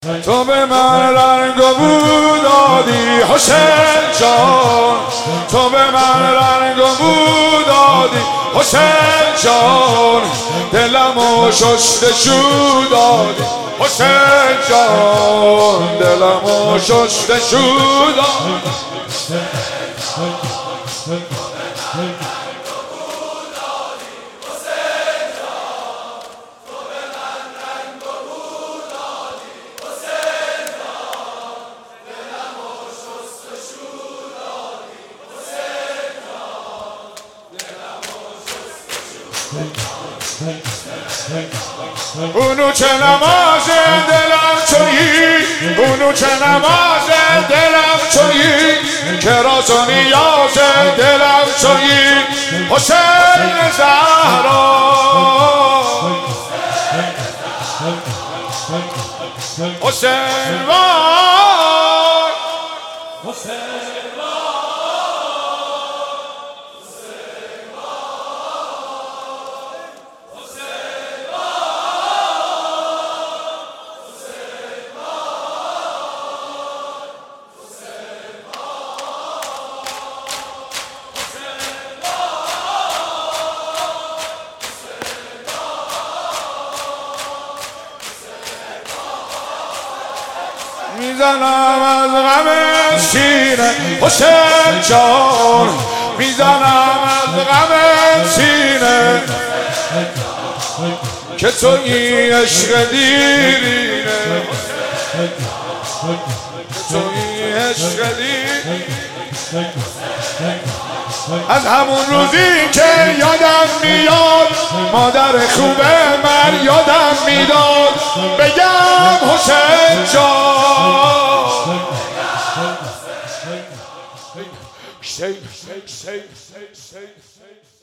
تو به من رنگ و بو دادی حسین جان، تو به من رنگ و بو دادی حسین جان، دلمو شستشو دادی حسین جان، دلمو شستشو دادی. اونو چه نماز دلم چویی، اونو چه نماز دلم چویی، که راز و نیاز دلم چویی حسین زهرا. حسین وای، حسین میزنم از غم سینه حسین جان، میزنم از غم سینه، که تو این عشق دیرینه، تو این عشق دیرینه. از همون روزی که یادم میاد مادر خوب من یادم میداد، بگم حسین جان.